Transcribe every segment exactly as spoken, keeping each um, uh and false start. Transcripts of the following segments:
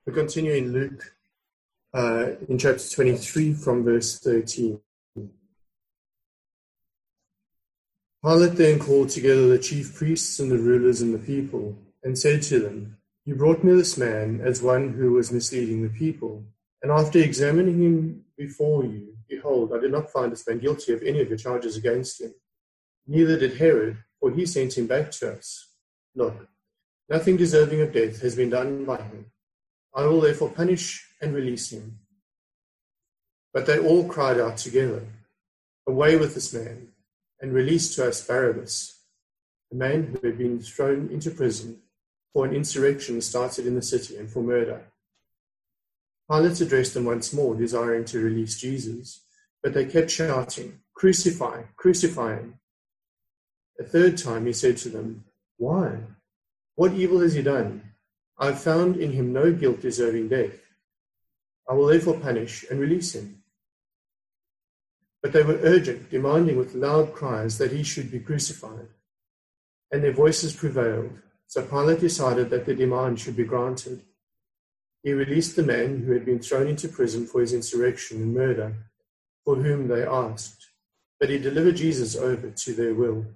We continue in Luke, uh, in chapter twenty-three from verse thirteen. Pilate then called together the chief priests and the rulers and the people, and said to them, "You brought me this man as one who was misleading the people, and after examining him before you, behold, I did not find this man guilty of any of the charges against him. Neither did Herod, for he sent him back to us. Look, nothing deserving of death has been done by him. I will therefore punish and release him." But they all cried out together, "Away with this man, and release to us Barabbas," the man who had been thrown into prison for an insurrection started in the city and for murder. Pilate addressed them once more, desiring to release Jesus, but they kept shouting, "Crucify, crucify him." A third time he said to them, "Why? What evil has he done? I have found in him no guilt deserving death. I will therefore punish and release him." But they were urgent, demanding with loud cries that he should be crucified. And their voices prevailed, so Pilate decided that the demand should be granted. He released the man who had been thrown into prison for his insurrection and murder, for whom they asked, but he delivered Jesus over to their will.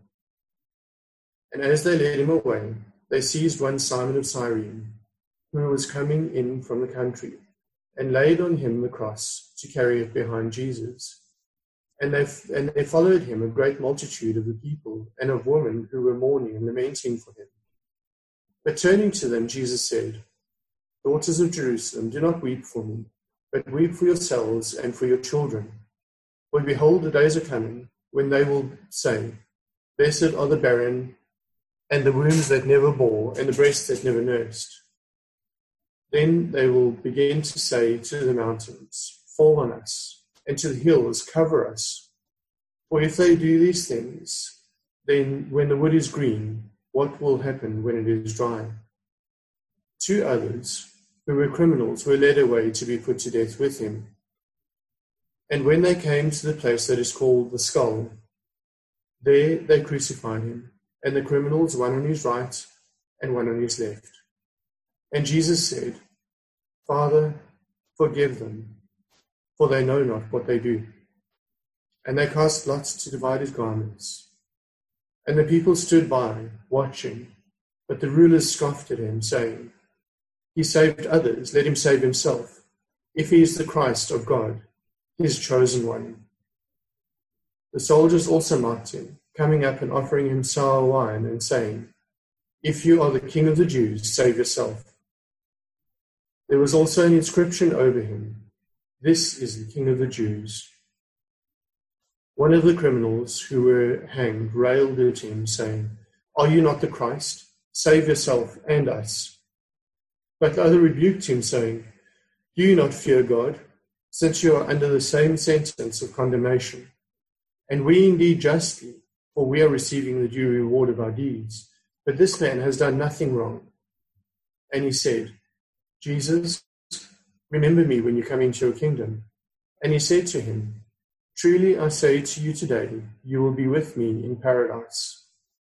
And as they led him away, they seized one Simon of Cyrene, who was coming in from the country, and laid on him the cross to carry it behind Jesus. And they, and they followed him a great multitude of the people and of women who were mourning and lamenting for him. But turning to them, Jesus said, "Daughters of Jerusalem, do not weep for me, but weep for yourselves and for your children. For behold, the days are coming when they will say, 'Blessed are the barren, and the wombs that never bore, and the breasts that never nursed.' Then they will begin to say to the mountains, 'Fall on us,' and to the hills, 'Cover us.' For if they do these things, then when the wood is green, what will happen when it is dry?" Two others, who were criminals, were led away to be put to death with him. And when they came to the place that is called the Skull, there they crucified him, and the criminals, one on his right and one on his left. And Jesus said, "Father, forgive them, for they know not what they do." And they cast lots to divide his garments. And the people stood by, watching, but the rulers scoffed at him, saying, "He saved others, let him save himself, if he is the Christ of God, his chosen one." The soldiers also mocked him, coming up and offering him sour wine, and saying, "If you are the King of the Jews, save yourself." There was also an inscription over him, "This is the King of the Jews." One of the criminals who were hanged railed at him, saying, "Are you not the Christ? Save yourself and us." But the other rebuked him, saying, "Do you not fear God, since you are under the same sentence of condemnation? And we indeed justly, for we are receiving the due reward of our deeds. But this man has done nothing wrong." And he said, "Jesus, remember me when you come into your kingdom." And he said to him, "Truly I say to you today, you will be with me in paradise."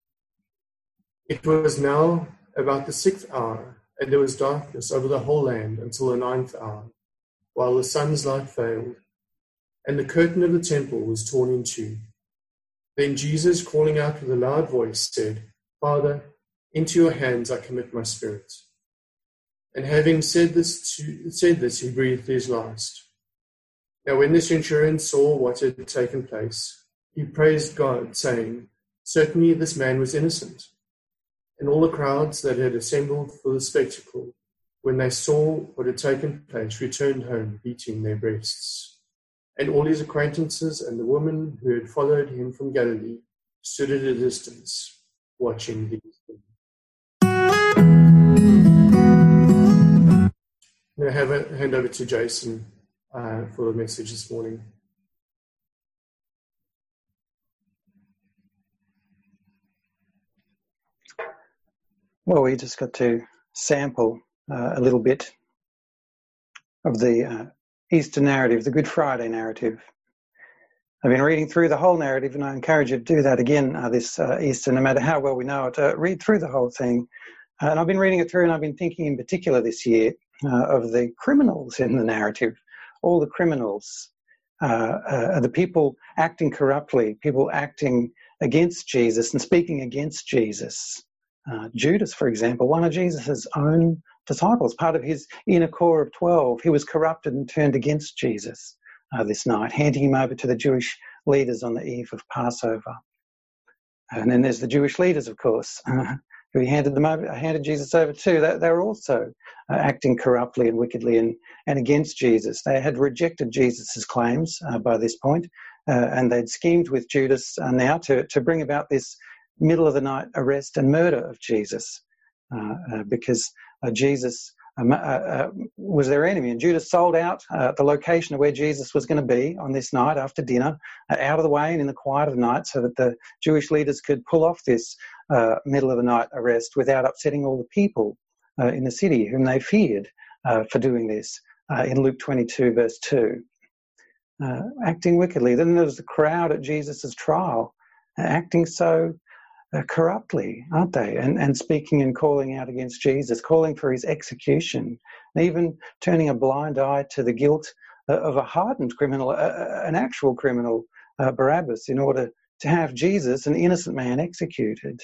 It was now about the sixth hour, and there was darkness over the whole land until the ninth hour, while the sun's light failed, and the curtain of the temple was torn in two. Then Jesus, calling out with a loud voice, said, "Father, into your hands I commit my spirit." And having said this, to, said this, he breathed his last. Now when the centurion saw what had taken place, he praised God, saying, "Certainly this man was innocent." And all the crowds that had assembled for the spectacle, when they saw what had taken place, returned home, beating their breasts. And all his acquaintances and the woman who had followed him from Galilee stood at a distance, watching these things. I'm going to have a hand over to Jason uh, for the message this morning. Well, we just got to sample uh, a little bit of the uh, Easter narrative, the Good Friday narrative. I've been reading through the whole narrative, and I encourage you to do that again uh, this uh, Easter, no matter how well we know it. Uh, read through the whole thing. Uh, and I've been reading it through, and I've been thinking in particular this year uh, of the criminals in the narrative. All the criminals, uh, uh, the people acting corruptly, people acting against Jesus and speaking against Jesus. Uh, Judas, for example, one of Jesus' own disciples, part of his inner core of twelve, he was corrupted and turned against Jesus uh, this night, handing him over to the Jewish leaders on the eve of Passover. And then there's the Jewish leaders, of course, uh, who he handed them over, handed Jesus over to. They, they were also uh, acting corruptly and wickedly and, and against Jesus. They had rejected Jesus' claims uh, by this point, uh, and they'd schemed with Judas uh, now to, to bring about this middle of the night arrest and murder of Jesus, uh, uh, because uh, Jesus um, uh, uh, was their enemy. And Judas sold out uh, the location of where Jesus was going to be on this night after dinner, uh, out of the way and in the quiet of the night, so that the Jewish leaders could pull off this uh, middle of the night arrest without upsetting all the people uh, in the city whom they feared uh, for doing this, uh, in Luke twenty-two, verse two. Uh, acting wickedly. Then there was the crowd at Jesus' trial, uh, acting so Uh, corruptly, aren't they? And, and speaking and calling out against Jesus, calling for his execution, and even turning a blind eye to the guilt uh, of a hardened criminal, uh, an actual criminal, uh, Barabbas, in order to have Jesus, an innocent man, executed.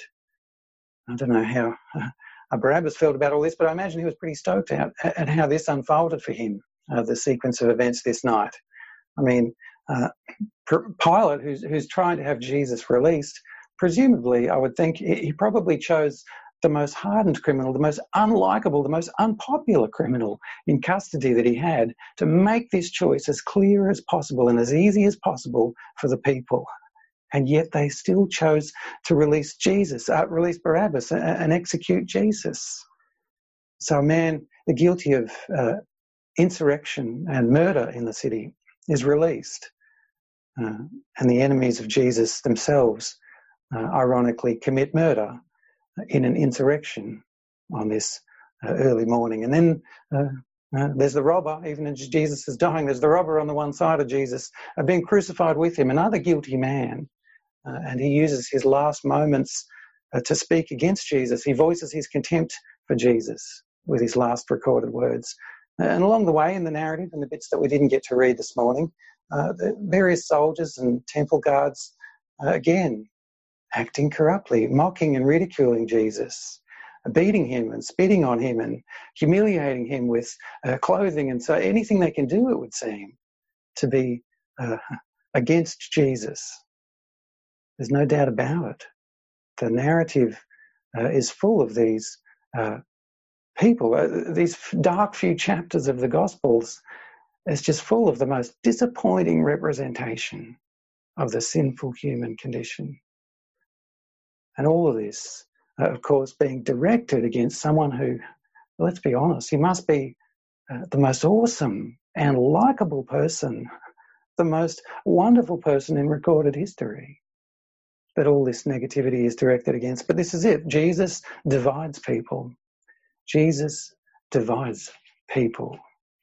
I don't know how uh, Barabbas felt about all this, but I imagine he was pretty stoked out at how this unfolded for him, uh, the sequence of events this night. I mean, uh, Pilate, who's, who's trying to have Jesus released, presumably, I would think he probably chose the most hardened criminal, the most unlikable, the most unpopular criminal in custody that he had to make this choice as clear as possible and as easy as possible for the people. And yet they still chose to release Jesus, uh, release Barabbas and, and execute Jesus. So a man guilty of uh, insurrection and murder in the city is released. Uh, and the enemies of Jesus themselves Uh, ironically commit murder in an insurrection on this uh, early morning. And then uh, uh, there's the robber, even as Jesus is dying, there's the robber on the one side of Jesus, uh, being crucified with him, another guilty man. Uh, and he uses his last moments uh, to speak against Jesus. He voices his contempt for Jesus with his last recorded words. Uh, and along the way in the narrative, and the bits that we didn't get to read this morning, uh, the various soldiers and temple guards, uh, again, acting corruptly, mocking and ridiculing Jesus, beating him and spitting on him and humiliating him with uh, clothing and so anything they can do, it would seem, to be uh, against Jesus. There's no doubt about it. The narrative uh, is full of these uh, people, uh, these dark few chapters of the Gospels. It's just full of the most disappointing representation of the sinful human condition. And all of this, uh, of course, being directed against someone who, let's be honest, he must be uh, the most awesome and likeable person, the most wonderful person in recorded history, that all this negativity is directed against. But this is it. Jesus divides people. Jesus divides people.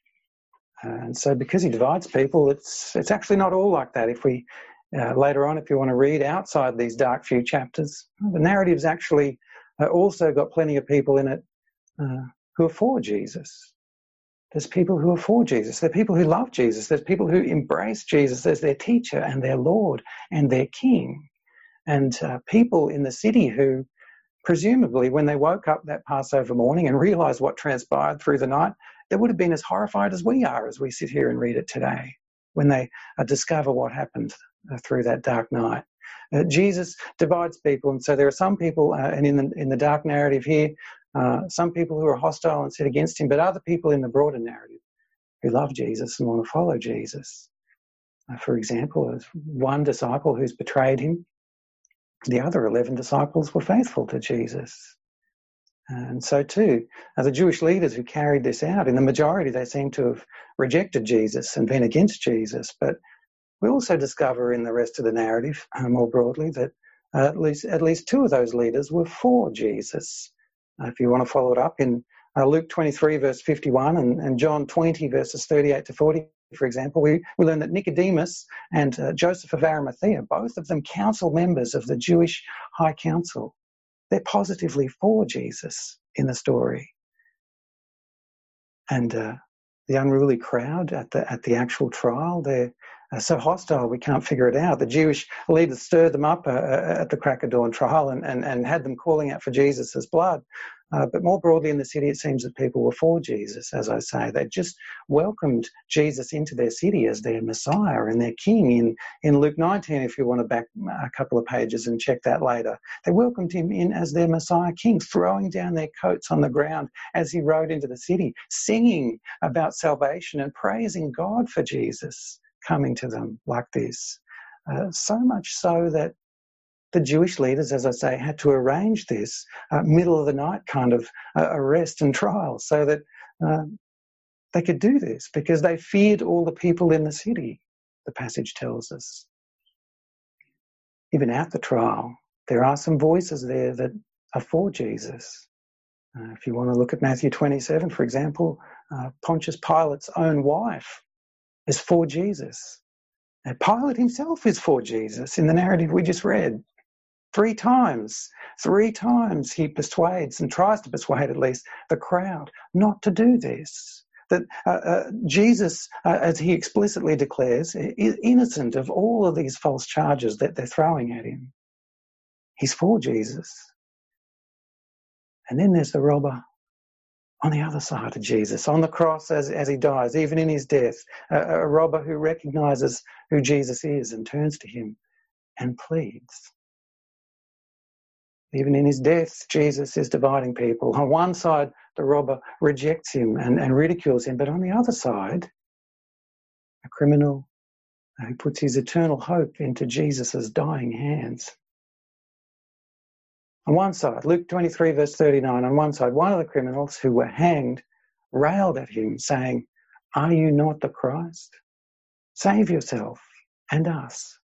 And so because he divides people, it's it's actually not all like that. If we Uh, later on, if you want to read outside these dark few chapters, the narrative's actually uh, also got plenty of people in it uh, who are for Jesus. There's people who are for Jesus. There are people who love Jesus. There's people who embrace Jesus as their teacher and their Lord and their King. And uh, people in the city who, presumably, when they woke up that Passover morning and realised what transpired through the night, they would have been as horrified as we are as we sit here and read it today, when they uh, discover what happened uh, through that dark night. Uh, Jesus divides people, and so there are some people, uh, and in the, in the dark narrative here, uh, some people who are hostile and set against him, but other people in the broader narrative who love Jesus and want to follow Jesus. Uh, for example, there's one disciple who's betrayed him. The other eleven disciples were faithful to Jesus. And so too, uh, the Jewish leaders who carried this out, in the majority, they seem to have rejected Jesus and been against Jesus. But we also discover in the rest of the narrative, uh, more broadly, that uh, at least at least two of those leaders were for Jesus. Uh, if you want to follow it up in uh, Luke twenty-three, verse fifty-one, and, and John twenty, verses thirty-eight to forty, for example, we, we learn that Nicodemus and uh, Joseph of Arimathea, both of them council members of the Jewish High Council, they're positively for Jesus in the story. And uh, the unruly crowd at the at the actual trial, they're uh, so hostile we can't figure it out. The Jewish leaders stirred them up uh, at the crack of dawn trial and, and, and had them calling out for Jesus' blood. Uh, but more broadly in the city, it seems that people were for Jesus, as I say. They just welcomed Jesus into their city as their Messiah and their King. In, in Luke nineteen, if you want to back a couple of pages and check that later, they welcomed him in as their Messiah King, throwing down their coats on the ground as he rode into the city, singing about salvation and praising God for Jesus coming to them like this. Uh, so much so that the Jewish leaders, as I say, had to arrange this uh, middle of the night kind of uh, arrest and trial so that uh, they could do this because they feared all the people in the city, the passage tells us. Even at the trial, there are some voices there that are for Jesus. Uh, if you want to look at Matthew twenty-seven, for example, uh, Pontius Pilate's own wife is for Jesus. And Pilate himself is for Jesus in the narrative we just read. Three times, three times he persuades and tries to persuade at least the crowd not to do this. That uh, uh, Jesus, uh, as he explicitly declares, is innocent of all of these false charges that they're throwing at him. He's for Jesus. And then there's the robber on the other side of Jesus, on the cross as, as he dies, even in his death, a, a robber who recognises who Jesus is and turns to him and pleads. Even in his death, Jesus is dividing people. On one side, the robber rejects him and, and ridicules him, but on the other side, a criminal who puts his eternal hope into Jesus' dying hands. On one side, Luke twenty-three, verse thirty-nine, on one side, one of the criminals who were hanged railed at him, saying, "Are you not the Christ? Save yourself and us."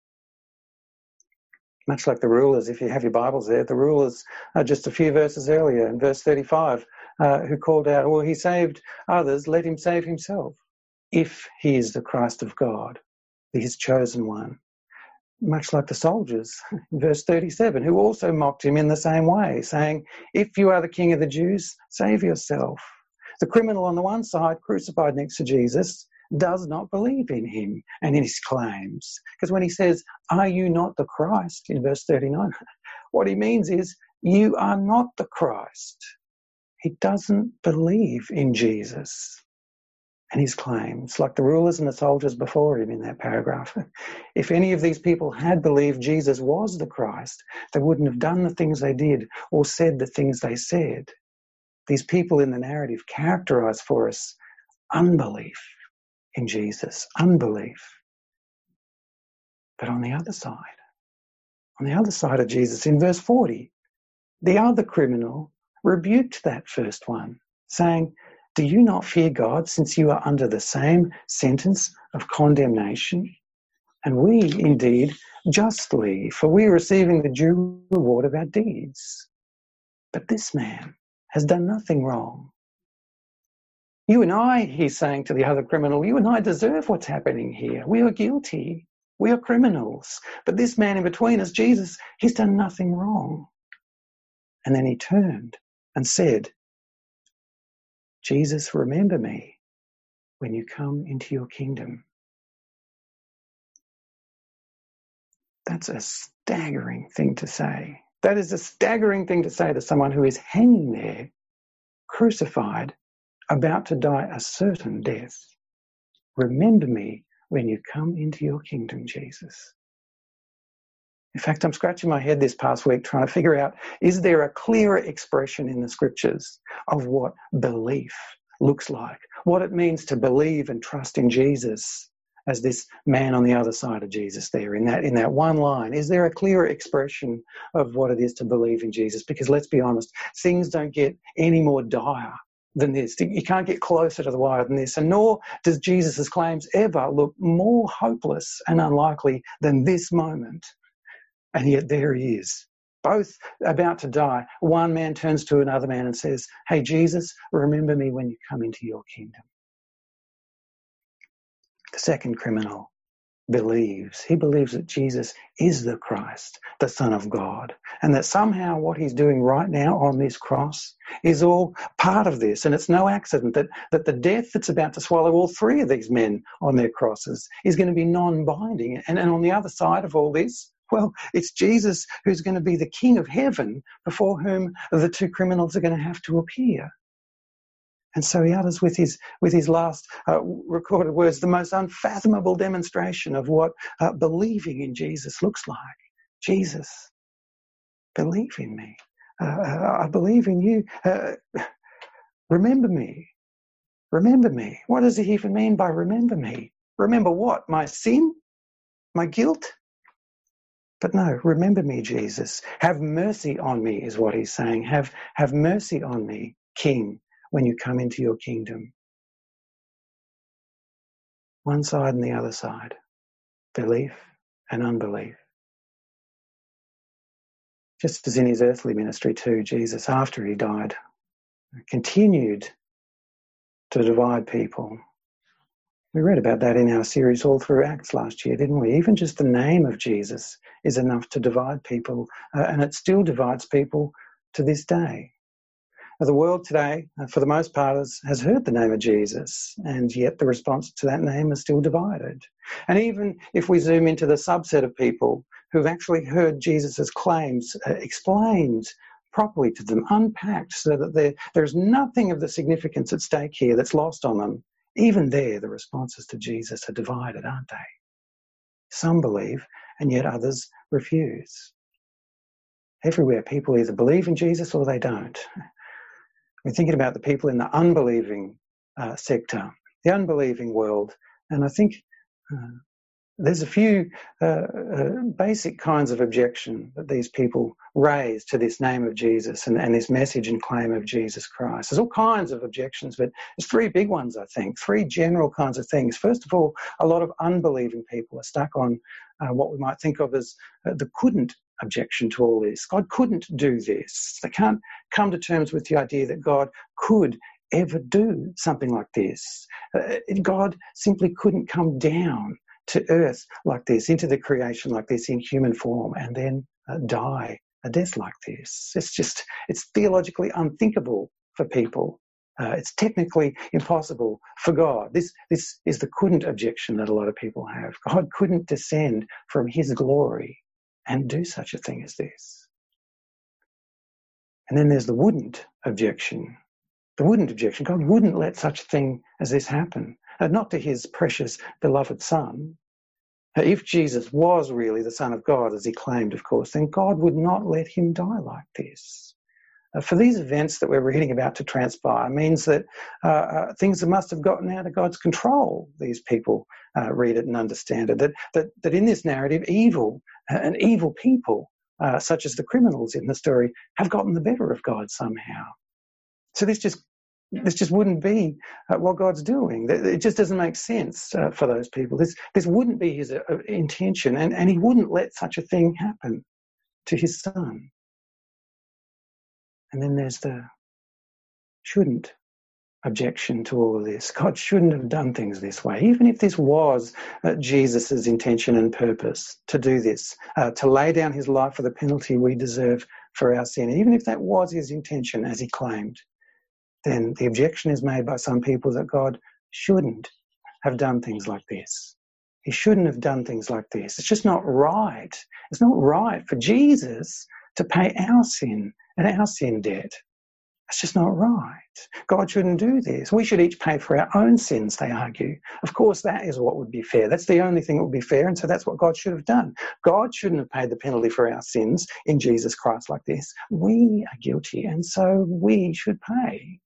Much like the rulers, if you have your Bibles there, the rulers are just a few verses earlier in verse thirty-five, uh, who called out, well, he saved others, let him save himself, if he is the Christ of God, his chosen one. Much like the soldiers in verse thirty-seven, who also mocked him in the same way, saying, if you are the King of the Jews, save yourself. The criminal on the one side, crucified next to Jesus, does not believe in him and in his claims. Because when he says, are you not the Christ, in verse thirty-nine, what he means is, you are not the Christ. He doesn't believe in Jesus and his claims, like the rulers and the soldiers before him in that paragraph. If any of these people had believed Jesus was the Christ, they wouldn't have done the things they did or said the things they said. These people in the narrative characterize for us unbelief in Jesus, unbelief. But on the other side, on the other side of Jesus, in verse forty, the other criminal rebuked that first one, saying, do you not fear God, since you are under the same sentence of condemnation? And we, indeed, justly, for we are receiving the due reward of our deeds. But this man has done nothing wrong. You and I, he's saying to the other criminal, you and I deserve what's happening here. We are guilty. We are criminals. But this man in between us, Jesus, he's done nothing wrong. And then he turned and said, Jesus, remember me when you come into your kingdom. That's a staggering thing to say. That is a staggering thing to say to someone who is hanging there, crucified, about to die a certain death. Remember me when you come into your kingdom, Jesus. In fact, I'm scratching my head this past week trying to figure out, is there a clearer expression in the scriptures of what belief looks like, what it means to believe and trust in Jesus as this man on the other side of Jesus there in that, in that one line? Is there a clearer expression of what it is to believe in Jesus? Because let's be honest, things don't get any more dire than this. You can't get closer to the wire than this, and nor does Jesus' claims ever look more hopeless and unlikely than this moment. And yet there he is, both about to die. One man turns to another man and says, hey, Jesus, remember me when you come into your kingdom. The second criminal believes. He believes that Jesus is the Christ, the Son of God, and that somehow what he's doing right now on this cross is all part of this. And it's no accident that, that the death that's about to swallow all three of these men on their crosses is going to be non-binding. And, and on the other side of all this, well, it's Jesus who's going to be the King of heaven before whom the two criminals are going to have to appear. And so he utters with his with his last uh, recorded words the most unfathomable demonstration of what uh, believing in Jesus looks like. Jesus, believe in me. Uh, I believe in you. Uh, remember me. Remember me. What does he even mean by remember me? Remember what? My sin? My guilt? But no, remember me, Jesus. Have mercy on me is what he's saying. Have, have mercy on me, King, when you come into your kingdom. One side and the other side. Belief and unbelief. Just as in his earthly ministry too, Jesus, after he died, continued to divide people. We read about that in our series all through Acts last year, didn't we? Even just the name of Jesus is enough to divide people, uh, and it still divides people to this day. The world today, uh, for the most part, has, has heard the name of Jesus, and yet the response to that name is still divided. And even if we zoom into the subset of people who've actually heard Jesus' claims uh, explained properly to them, unpacked, so that there, there's nothing of the significance at stake here that's lost on them, even there the responses to Jesus are divided, aren't they? Some believe, and yet others refuse. Everywhere people either believe in Jesus or they don't. We're thinking about the people in the unbelieving uh, sector, the unbelieving world, and I think uh, there's a few uh, uh, basic kinds of objection that these people raise to this name of Jesus and, and this message and claim of Jesus Christ. There's all kinds of objections, but there's three big ones, I think, three general kinds of things. First of all, a lot of unbelieving people are stuck on uh, what we might think of as uh, the couldn't objection to all this. God couldn't do this. They can't come to terms with the idea that God could ever do something like this. Uh, God simply couldn't come down to earth like this, into the creation like this, in human form, and then uh, die a death like this. It's just, it's theologically unthinkable for people. Uh, it's technically impossible for God. This, this is the couldn't objection that a lot of people have. God couldn't descend from his glory and do such a thing as this. And then there's the wouldn't objection. The wouldn't objection. God wouldn't let such a thing as this happen. Uh, not to his precious, beloved Son. Uh, if Jesus was really the Son of God, as he claimed, of course, then God would not let him die like this. Uh, for these events that we're reading about to transpire means that uh, uh, things must have gotten out of God's control. These people uh, read it and understand it. That, that, that in this narrative, evil uh, and evil people, uh, such as the criminals in the story, have gotten the better of God somehow. So this just This just wouldn't be uh, what God's doing. It just doesn't make sense uh, for those people. This this wouldn't be his uh, intention, and, and he wouldn't let such a thing happen to his Son. And then there's the shouldn't objection to all of this. God shouldn't have done things this way. Even if this was uh, Jesus' intention and purpose to do this, uh, to lay down his life for the penalty we deserve for our sin, even if that was his intention, as he claimed, then the objection is made by some people that God shouldn't have done things like this. He shouldn't have done things like this. It's just not right. It's not right for Jesus to pay our sin and our sin debt. It's just not right. God shouldn't do this. We should each pay for our own sins, they argue. Of course, that is what would be fair. That's the only thing that would be fair, and so that's what God should have done. God shouldn't have paid the penalty for our sins in Jesus Christ like this. We are guilty, and so we should pay.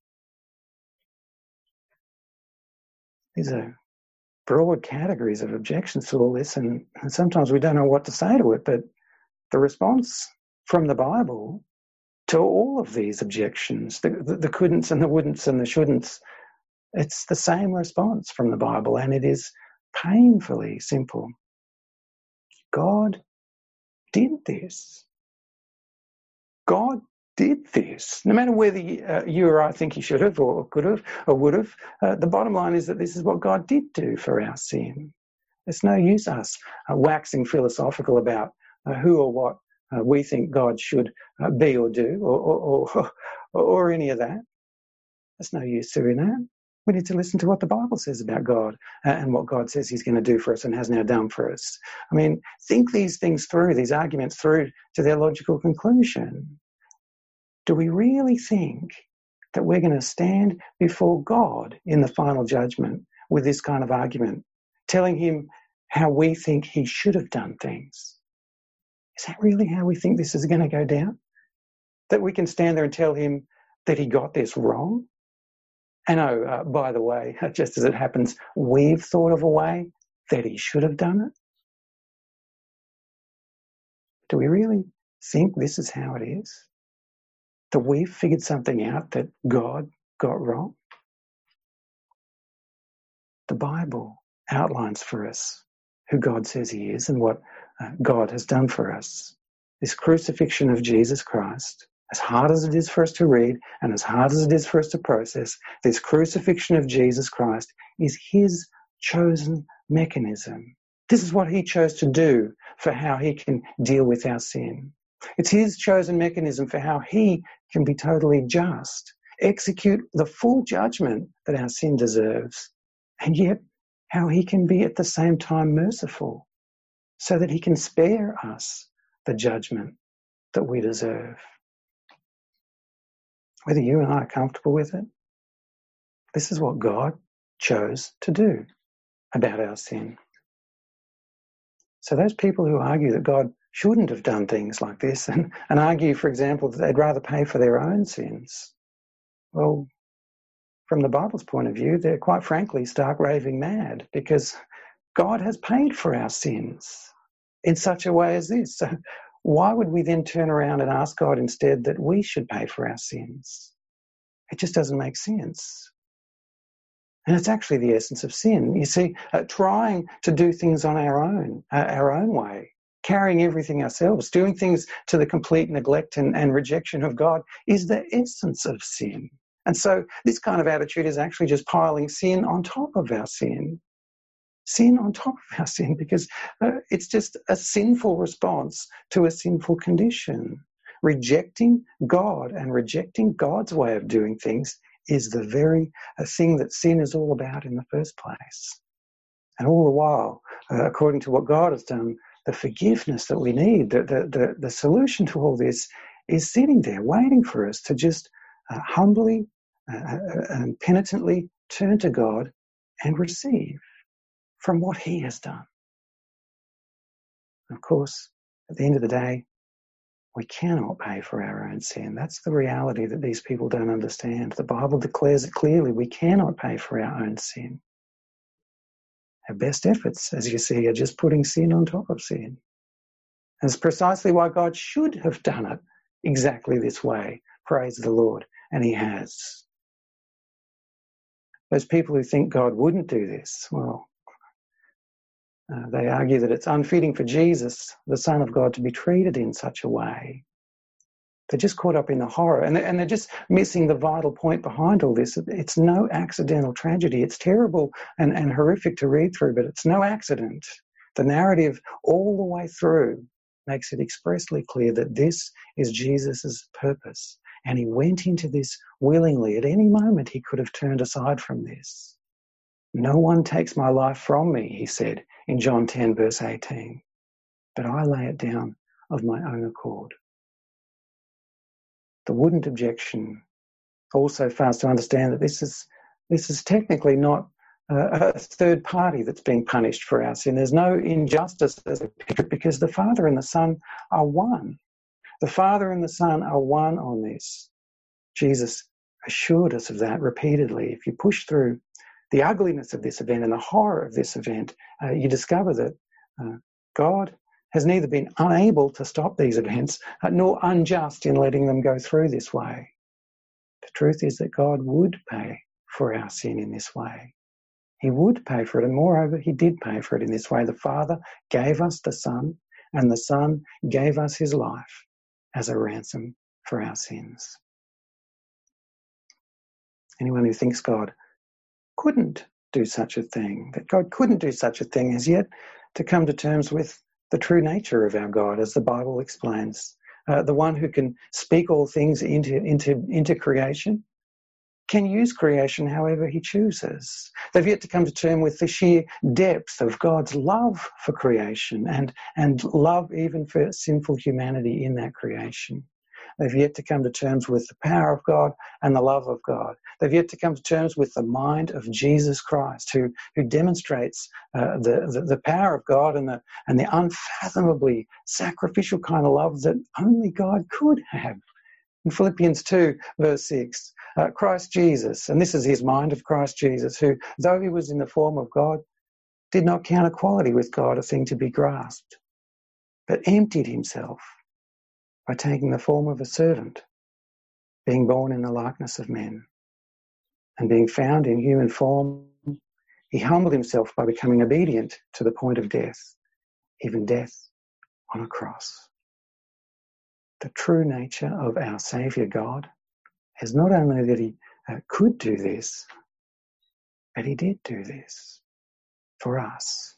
These are broad categories of objections to all this, and sometimes we don't know what to say to it, but the response from the Bible to all of these objections, the, the, the couldn'ts and the wouldn'ts and the shouldn'ts, it's the same response from the Bible, and it is painfully simple. God did this. God did this. No matter whether uh, you or I think he should have or could have or would have, uh, the bottom line is that this is what God did do for our sin. It's no use us uh, waxing philosophical about uh, who or what uh, we think God should uh, be or do, or, or, or, or any of that. There's no use doing that. We need to listen to what the Bible says about God and what God says he's going to do for us and has now done for us. I mean, think these things through, these arguments through to their logical conclusion. Do we really think that we're going to stand before God in the final judgment with this kind of argument, telling him how we think he should have done things? Is that really how we think this is going to go down? That we can stand there and tell him that he got this wrong? And oh, uh, by the way, just as it happens, we've thought of a way that he should have done it. Do we really think this is how it is? That we've figured something out that God got wrong? The Bible outlines for us who God says he is and what uh, God has done for us. This crucifixion of Jesus Christ, as hard as it is for us to read and as hard as it is for us to process, this crucifixion of Jesus Christ is his chosen mechanism. This is what he chose to do for how he can deal with our sin. It's his chosen mechanism for how he can be totally just, execute the full judgment that our sin deserves, and yet how he can be at the same time merciful so that he can spare us the judgment that we deserve. Whether you and I are comfortable with it, this is what God chose to do about our sin. So those people who argue that God shouldn't have done things like this and, and argue, for example, that they'd rather pay for their own sins, well, from the Bible's point of view, they're quite frankly stark raving mad, because God has paid for our sins in such a way as this. So why would we then turn around and ask God instead that we should pay for our sins? It just doesn't make sense. And it's actually the essence of sin. You see, uh, trying to do things on our own, uh, our own way, carrying everything ourselves, doing things to the complete neglect and, and rejection of God is the essence of sin. And so this kind of attitude is actually just piling sin on top of our sin. Sin on top of our sin, because uh, it's just a sinful response to a sinful condition. Rejecting God and rejecting God's way of doing things is the very uh, thing that sin is all about in the first place. And all the while, uh, according to what God has done, the forgiveness that we need, the, the, the, the solution to all this is sitting there waiting for us to just uh, humbly uh, and penitently turn to God and receive from what he has done. Of course, at the end of the day, we cannot pay for our own sin. That's the reality that these people don't understand. The Bible declares it clearly. We cannot pay for our own sin. Our best efforts, as you see, are just putting sin on top of sin. And it's precisely why God should have done it exactly this way. Praise the Lord. And he has. Those people who think God wouldn't do this, well, Uh, they argue that it's unfitting for Jesus, the Son of God, to be treated in such a way. They're just caught up in the horror, and they're, and they're just missing the vital point behind all this. It's no accidental tragedy. It's terrible and, and horrific to read through, but it's no accident. The narrative all the way through makes it expressly clear that this is Jesus' purpose, and he went into this willingly. At any moment, he could have turned aside from this. No one takes my life from me, he said in John ten, verse eighteen, but I lay it down of my own accord. The wouldn't objection also fails to understand that this is this is technically not uh, a third party that's being punished for our sin. There's no injustice as a picture, because the Father and the Son are one. The Father and the Son are one on this. Jesus assured us of that repeatedly. If you push through the ugliness of this event and the horror of this event, uh, you discover that uh, God has neither been unable to stop these events uh, nor unjust in letting them go through this way. The truth is that God would pay for our sin in this way. He would pay for it, and moreover, he did pay for it in this way. The Father gave us the Son, and the Son gave us his life as a ransom for our sins. Anyone who thinks God couldn't do such a thing, that God couldn't do such a thing as yet to come to terms with the true nature of our God, as the Bible explains. Uh, the one who can speak all things into, into, into creation can use creation however he chooses. They've yet to come to terms with the sheer depth of God's love for creation and, and love even for sinful humanity in that creation. They've yet to come to terms with the power of God and the love of God. They've yet to come to terms with the mind of Jesus Christ, who, who demonstrates uh, the, the, the power of God and the, and the unfathomably sacrificial kind of love that only God could have. In Philippians two, verse six, uh, Christ Jesus, and this is his mind of Christ Jesus, who, though he was in the form of God, did not count equality with God a thing to be grasped, but emptied himself by taking the form of a servant, being born in the likeness of men, and being found in human form, he humbled himself by becoming obedient to the point of death, even death on a cross. The true nature of our Saviour God is not only that he uh, could do this, but he did do this for us.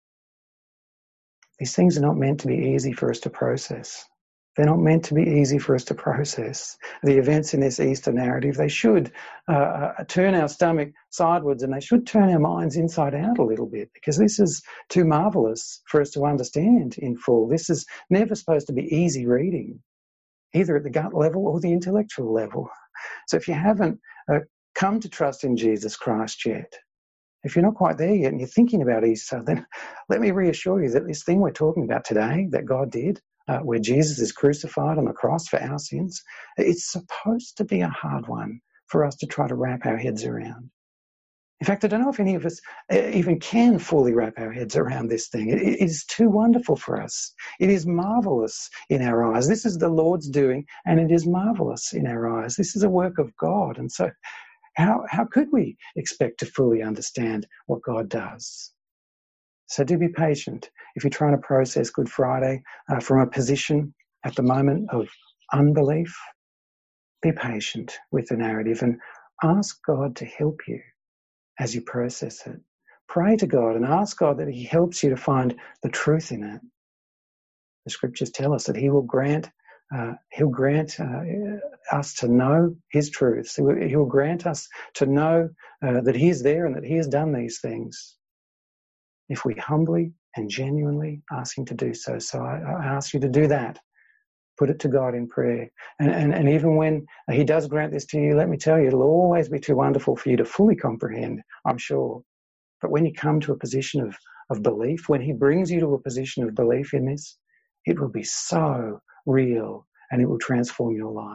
These things are not meant to be easy for us to process. They're not meant to be easy for us to process. The events in this Easter narrative, they should uh, turn our stomach sidewards, and they should turn our minds inside out a little bit, because this is too marvellous for us to understand in full. This is never supposed to be easy reading, either at the gut level or the intellectual level. So if you haven't uh, come to trust in Jesus Christ yet, if you're not quite there yet and you're thinking about Easter, then let me reassure you that this thing we're talking about today, that God did, uh, where Jesus is crucified on the cross for our sins, it's supposed to be a hard one for us to try to wrap our heads around. In fact, I don't know if any of us even can fully wrap our heads around this thing. It is too wonderful for us. It is marvellous in our eyes. This is the Lord's doing, and it is marvellous in our eyes. This is a work of God. And so how, how could we expect to fully understand what God does? So do be patient. If you're trying to process Good Friday uh, from a position at the moment of unbelief, be patient with the narrative and ask God to help you as you process it. Pray to God and ask God that he helps you to find the truth in it. The scriptures tell us that he will grant, uh, he'll grant uh, us to know his truths. He will, he will grant us to know uh, that he is there and that he has done these things, if we humbly and genuinely ask him to do so. So I, I ask you to do that. Put it to God in prayer. And, and, and even when he does grant this to you, let me tell you, it'll always be too wonderful for you to fully comprehend, I'm sure. But when you come to a position of, of belief, when he brings you to a position of belief in this, it will be so real and it will transform your life.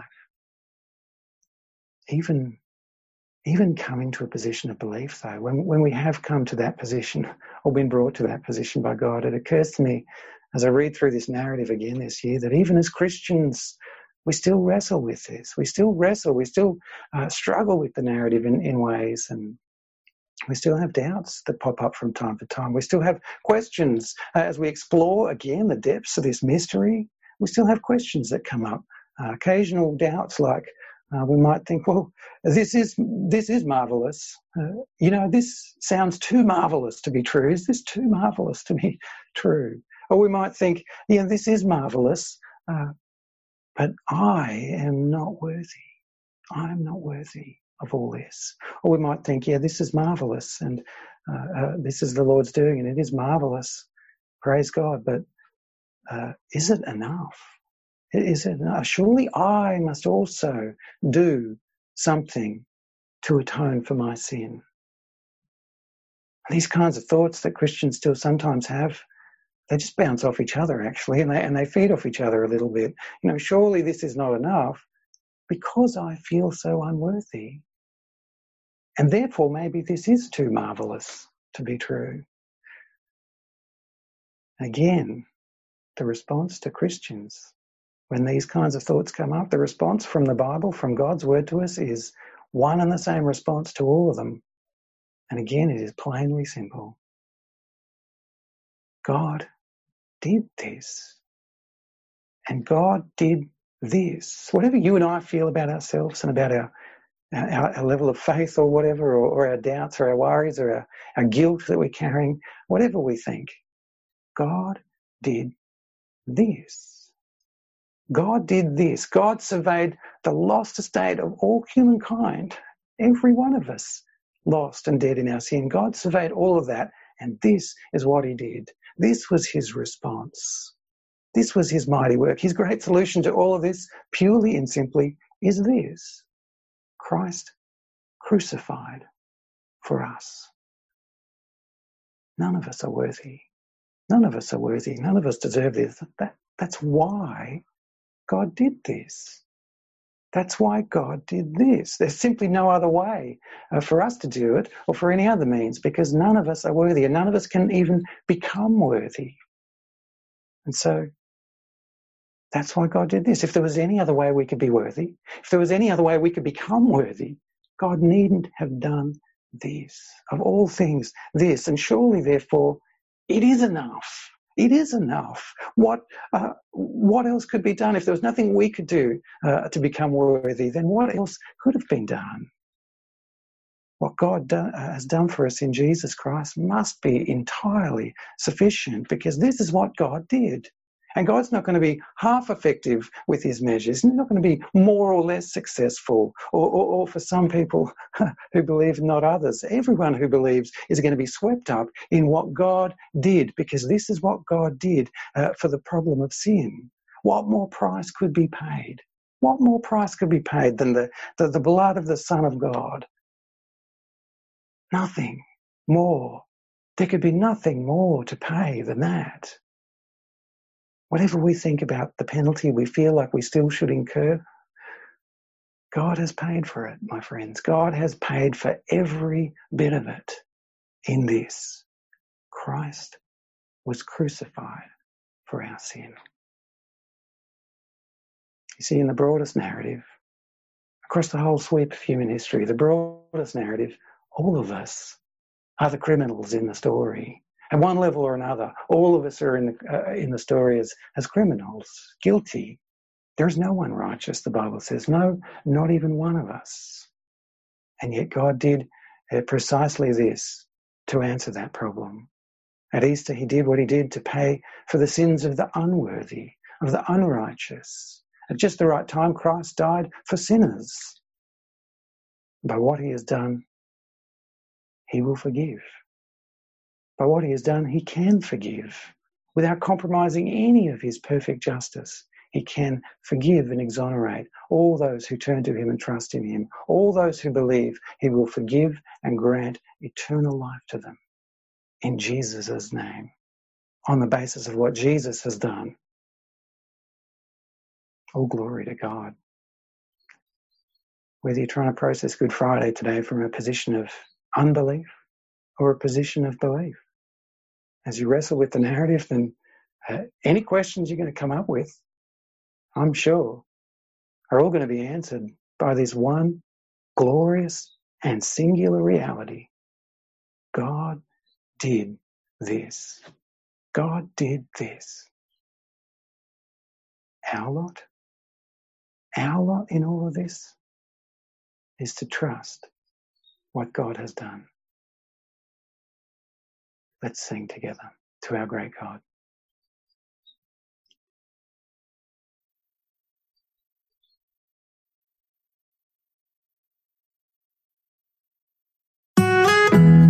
Even, even coming to a position of belief, though, when, when we have come to that position or been brought to that position by God, it occurs to me as I read through this narrative again this year that even as Christians, we still wrestle with this. We still wrestle. We still uh, struggle with the narrative in, in ways, and we still have doubts that pop up from time to time. We still have questions uh, as we explore again the depths of this mystery. We still have questions that come up. Uh, occasional doubts like uh, we might think, well, this is this is marvellous. Uh, you know, this sounds too marvellous to be true. Is this too marvellous to be true? Or we might think, yeah, this is marvellous, uh, but I am not worthy. I am not worthy of all this. Or we might think, yeah, this is marvellous, and uh, uh, this is the Lord's doing, and it is marvellous. Praise God. But uh, is it enough? Is it enough? Surely I must also do something to atone for my sin. These kinds of thoughts that Christians still sometimes have, they just bounce off each other, actually, and they, and they feed off each other a little bit. You know, surely this is not enough because I feel so unworthy. And therefore, maybe this is too marvellous to be true. Again, the response to Christians, when these kinds of thoughts come up, the response from the Bible, from God's word to us, is one and the same response to all of them. And again, it is plainly simple. God did this. And God did this. Whatever you and I feel about ourselves and about our, our, our level of faith or whatever, or, or our doubts or our worries or our, our guilt that we're carrying, whatever we think, God did this. God did this. God surveyed the lost estate of all humankind, every one of us lost and dead in our sin. God surveyed all of that, and this is what he did. This was his response. This was his mighty work. His great solution to all of this, purely and simply, is this: Christ crucified for us. None of us are worthy. None of us are worthy. None of us deserve this. That, that's why God did this. That's why God did this. There's simply no other way uh, for us to do it, or for any other means, because none of us are worthy, and none of us can even become worthy. And so that's why God did this. If there was any other way we could be worthy, if there was any other way we could become worthy, God needn't have done this. Of all things, this. And surely, therefore, it is enough. It is enough. What uh, what else could be done? If there was nothing we could do uh, to become worthy, then what else could have been done? What God do, uh, has done for us in Jesus Christ must be entirely sufficient, because this is what God did. And God's not going to be half effective with his measures. He's not going to be more or less successful, or, or, or for some people who believe, not others. Everyone who believes is going to be swept up in what God did, because this is what God did uh, for the problem of sin. What more price could be paid? What more price could be paid than the, the, the blood of the Son of God? Nothing more. There could be nothing more to pay than that. Whatever we think about the penalty we feel like we still should incur, God has paid for it, my friends. God has paid for every bit of it in this. Christ was crucified for our sin. You see, in the broadest narrative, across the whole sweep of human history, the broadest narrative, all of us are the criminals in the story. At one level or another, all of us are in the, uh, in the story as, as criminals, guilty. There is no one righteous, the Bible says. No, not even one of us. And yet God did uh, precisely this to answer that problem. At Easter, he did what he did to pay for the sins of the unworthy, of the unrighteous. At just the right time, Christ died for sinners. By what he has done, he will forgive. By what he has done, he can forgive. Without compromising any of his perfect justice, he can forgive and exonerate all those who turn to him and trust in him. All those who believe, he will forgive and grant eternal life to them in Jesus' name, on the basis of what Jesus has done. All glory to God. Whether you're trying to process Good Friday today from a position of unbelief or a position of belief, as you wrestle with the narrative, then uh, any questions you're going to come up with, I'm sure, are all going to be answered by this one glorious and singular reality. God did this. God did this. Our lot, our lot in all of this is to trust what God has done. Let's sing together to our great God.